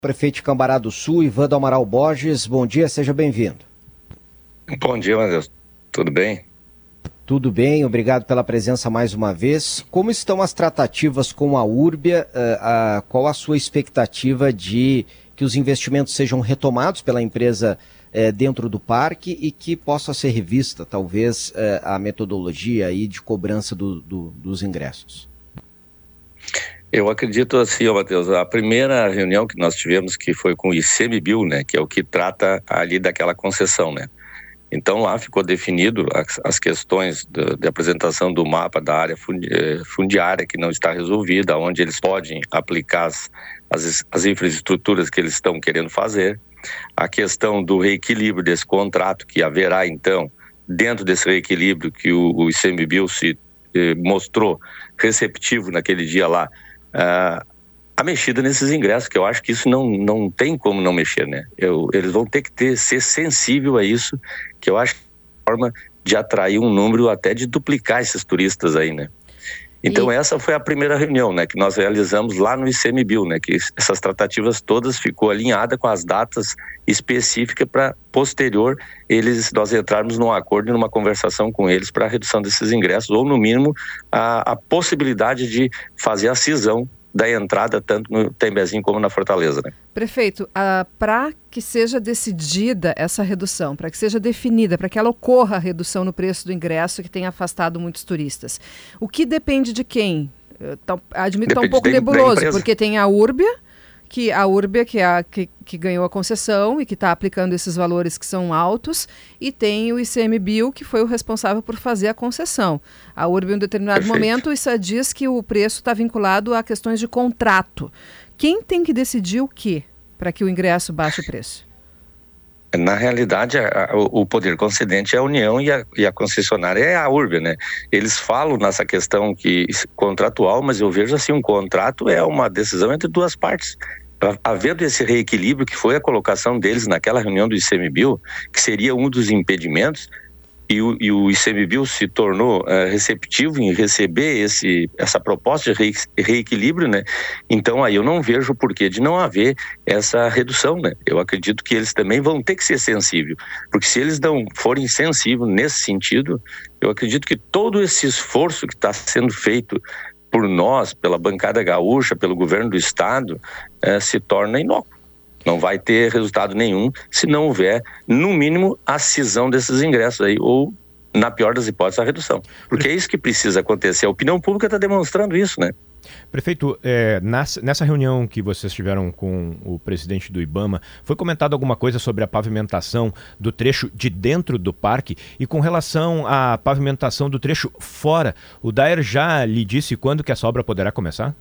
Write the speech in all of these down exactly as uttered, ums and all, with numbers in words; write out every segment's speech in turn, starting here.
Prefeito de Cambará do Sul, Ivan do Amaral Borges, bom dia, seja bem-vindo. Bom dia, Matheus. Tudo bem? Tudo bem, obrigado pela presença mais uma vez. Como estão as tratativas com a Urbia? Uh, uh, qual a sua expectativa de que os investimentos sejam retomados pela empresa uh, dentro do parque e que possa ser revista, talvez, uh, a metodologia aí de cobrança do, do, dos ingressos? Eu acredito assim, ó, Matheus, a primeira reunião que nós tivemos, que foi com o ICMBio, né, que é o que trata ali daquela concessão, né. Então lá ficou definido as, as questões de, de apresentação do mapa da área fundi, fundiária que não está resolvida, onde eles podem aplicar as, as, as infraestruturas que eles estão querendo fazer, a questão do reequilíbrio desse contrato que haverá então, dentro desse reequilíbrio que o, o ICMBio se eh, mostrou receptivo naquele dia lá, Uh, a mexida nesses ingressos, que eu acho que isso não, não tem como não mexer, né? Eu, eles vão ter que ter, ser sensível a isso, que eu acho que é uma forma de atrair um número até de duplicar esses turistas aí, né? Então e... essa foi a primeira reunião, né, que nós realizamos lá no ICMBio, né, que essas tratativas todas ficou alinhada com as datas específicas para posterior eles, nós entrarmos num acordo e numa conversação com eles para a redução desses ingressos, ou no mínimo a, a possibilidade de fazer a cisão da entrada tanto no Tembezinho como na Fortaleza, né? Prefeito, uh, para que seja decidida essa redução, para que seja definida, para que ela ocorra a redução no preço do ingresso que tem afastado muitos turistas, o que depende de quem? Uh, tá, admito que está um pouco da, nebuloso, da porque tem a Urbia, que a Urbia que, é a, que, que ganhou a concessão e que está aplicando esses valores que são altos, e tem o ICMBio, que foi o responsável por fazer a concessão. A Urbia, em um determinado Perfeito. momento, isso diz que o preço está vinculado a questões de contrato. Quem tem que decidir o quê para que o ingresso baixe o preço? Na realidade, a, a, o poder concedente é a União e a, e a concessionária é a Urbia, né? Eles falam nessa questão que contratual, mas eu vejo assim, um contrato é uma decisão entre duas partes. Havendo esse reequilíbrio, que foi a colocação deles naquela reunião do ICMBio, que seria um dos impedimentos, e o, e o ICMBio se tornou uh, receptivo em receber esse, essa proposta de reequilíbrio, né? Então aí eu não vejo o porquê de não haver essa redução, né? Eu acredito que eles também vão ter que ser sensíveis, porque se eles não forem sensíveis nesse sentido, eu acredito que todo esse esforço que está sendo feito por nós, pela bancada gaúcha, pelo governo do estado, eh, se torna inócuo. Não vai ter resultado nenhum se não houver, no mínimo, a cisão desses ingressos aí, ou, na pior das hipóteses, a redução. Porque é isso que precisa acontecer. A opinião pública está demonstrando isso, né? Prefeito, é, nessa reunião que vocês tiveram com o presidente do IBAMA, foi comentado alguma coisa sobre a pavimentação do trecho de dentro do parque e com relação à pavimentação do trecho fora? O Daer já lhe disse quando que essa obra poderá começar?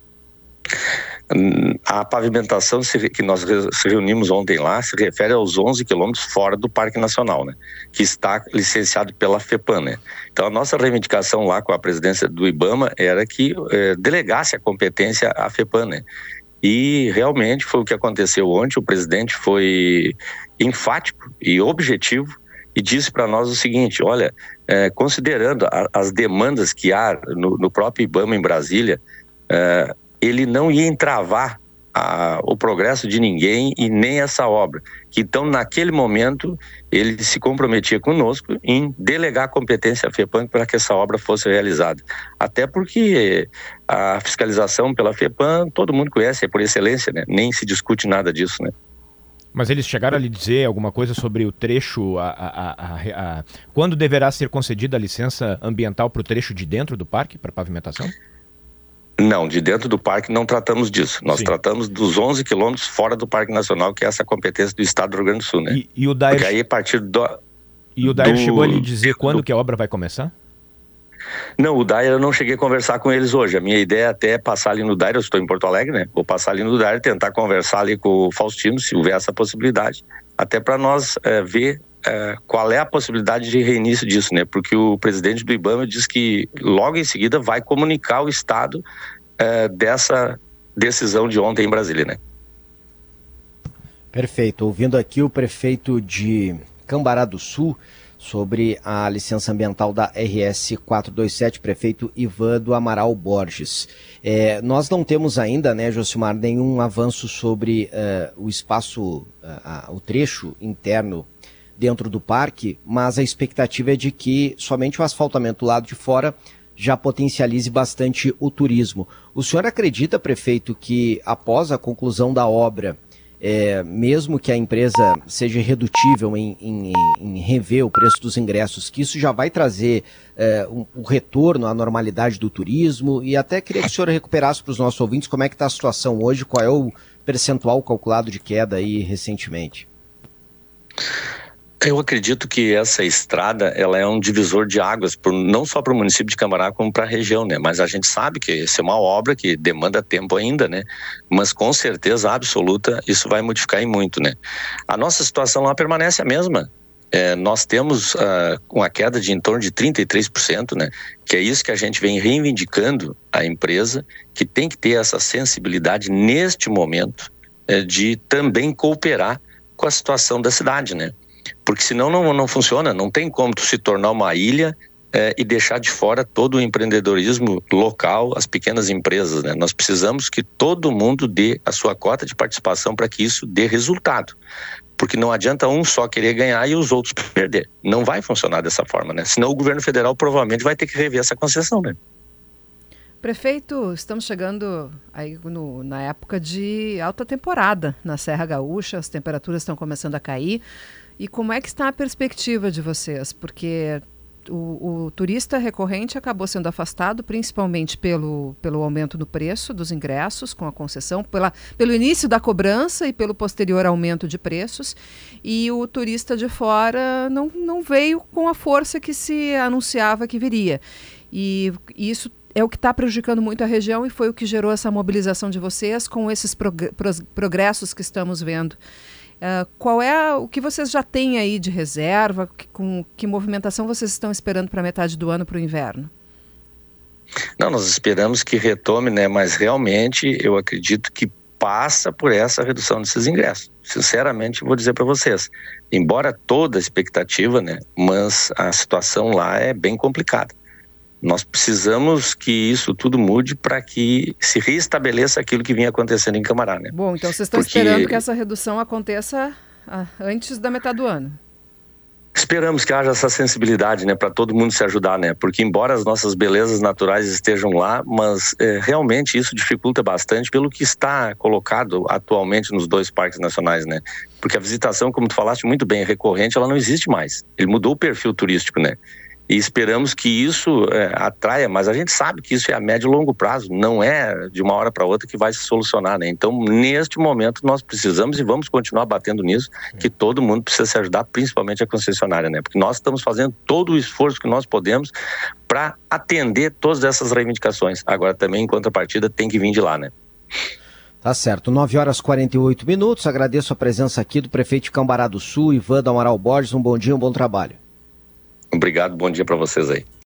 A pavimentação que nós se reunimos ontem lá se refere aos onze quilômetros fora do Parque Nacional, né? Que está licenciado pela FEPAM, né? Então a nossa reivindicação lá com a presidência do IBAMA era que eh, delegasse a competência à FEPAM, né? E realmente foi o que aconteceu ontem. O presidente foi enfático e objetivo e disse para nós o seguinte: olha, eh, considerando a, as demandas que há no, no próprio IBAMA em Brasília, eh, ele não ia entravar a, o progresso de ninguém e nem essa obra. Então, naquele momento, ele se comprometia conosco em delegar a competência à FEPAM para que essa obra fosse realizada. Até porque a fiscalização pela FEPAM, todo mundo conhece, é por excelência, né? Nem se discute nada disso, né? Mas eles chegaram a lhe dizer alguma coisa sobre o trecho, a, a, a, a, quando deverá ser concedida a licença ambiental para o trecho de dentro do parque, para pavimentação? Não, de dentro do parque não tratamos disso. Nós Sim. tratamos dos onze quilômetros fora do Parque Nacional, que é essa competência do Estado do Rio Grande do Sul, né? E, e o Daer, Porque aí a partir do... E o Daer do, chegou a lhe dizer quando do... que a obra vai começar? Não, o Daer eu não cheguei a conversar com eles hoje. A minha ideia até é passar ali no Daer, eu estou em Porto Alegre, né? Vou passar ali no Daer, tentar conversar ali com o Faustino, se houver essa possibilidade, até para nós é, ver é, qual é a possibilidade de reinício disso, né? Porque o presidente do IBAMA diz que logo em seguida vai comunicar o Estado é, dessa decisão de ontem em Brasília, né? Perfeito. Ouvindo aqui o prefeito de Cambará do Sul, sobre a licença ambiental da R S quatrocentos e vinte e sete, prefeito Ivan do Amaral Borges. É, nós não temos ainda, né, Josimar, nenhum avanço sobre uh, o espaço, uh, uh, o trecho interno dentro do parque, mas a expectativa é de que somente o asfaltamento do lado de fora já potencialize bastante o turismo. O senhor acredita, prefeito, que após a conclusão da obra, É, mesmo que a empresa seja irredutível em, em, em rever o preço dos ingressos, que isso já vai trazer é, um, um retorno à normalidade do turismo? E até queria que o senhor recuperasse para os nossos ouvintes como é que está a situação hoje, qual é o percentual calculado de queda aí recentemente. Eu acredito que essa estrada ela é um divisor de águas, por, não só para o município de Cambará, como para a região, né? Mas a gente sabe que essa é uma obra que demanda tempo ainda, né? Mas com certeza absoluta isso vai modificar em muito, né? A nossa situação lá permanece a mesma. É, nós temos uh, uma queda de em torno de trinta e três por cento, né? Que é isso que a gente vem reivindicando a empresa, que tem que ter essa sensibilidade neste momento é, de também cooperar com a situação da cidade, né? Porque senão não, não funciona, não tem como tu se tornar uma ilha é, e deixar de fora todo o empreendedorismo local, as pequenas empresas, né? Nós precisamos que todo mundo dê a sua cota de participação para que isso dê resultado. Porque não adianta um só querer ganhar e os outros perder. Não vai funcionar dessa forma, né? Senão o governo federal provavelmente vai ter que rever essa concessão, né? Prefeito, estamos chegando aí no, na época de alta temporada na Serra Gaúcha, as temperaturas estão começando a cair. E como é que está a perspectiva de vocês? Porque o, o turista recorrente acabou sendo afastado principalmente pelo, pelo aumento no preço dos ingressos com a concessão, pela, pelo início da cobrança e pelo posterior aumento de preços. E o turista de fora não, não veio com a força que se anunciava que viria. E isso é o que está prejudicando muito a região e foi o que gerou essa mobilização de vocês com esses prog- progressos que estamos vendo. Uh, qual é a, o que vocês já têm aí de reserva? Que, com que movimentação vocês estão esperando para a metade do ano, para o inverno? Não, nós esperamos que retome, né? Mas realmente eu acredito que passa por essa redução desses ingressos. Sinceramente, vou dizer para vocês, embora toda a expectativa, né? Mas a situação lá é bem complicada. Nós precisamos que isso tudo mude para que se reestabeleça aquilo que vinha acontecendo em Cambará, né? Bom, então vocês estão Porque... esperando que essa redução aconteça ah, antes da metade do ano. Esperamos que haja essa sensibilidade, né, para todo mundo se ajudar, né? Porque embora as nossas belezas naturais estejam lá, mas é, realmente isso dificulta bastante pelo que está colocado atualmente nos dois parques nacionais, né? Porque a visitação, como tu falaste muito bem, recorrente, ela não existe mais. Ele mudou o perfil turístico, né? E esperamos que isso é, atraia, mas a gente sabe que isso é a médio e longo prazo, não é de uma hora para outra que vai se solucionar, né? Então, neste momento, nós precisamos e vamos continuar batendo nisso, que todo mundo precisa se ajudar, principalmente a concessionária, né? Porque nós estamos fazendo todo o esforço que nós podemos para atender todas essas reivindicações. Agora, também, em contrapartida, tem que vir de lá, né? Tá certo, nove horas e quarenta e oito minutos, agradeço a presença aqui do prefeito de Cambará do Sul, Ivan do Amaral Borges, um bom dia, um bom trabalho. Obrigado, bom dia para vocês aí.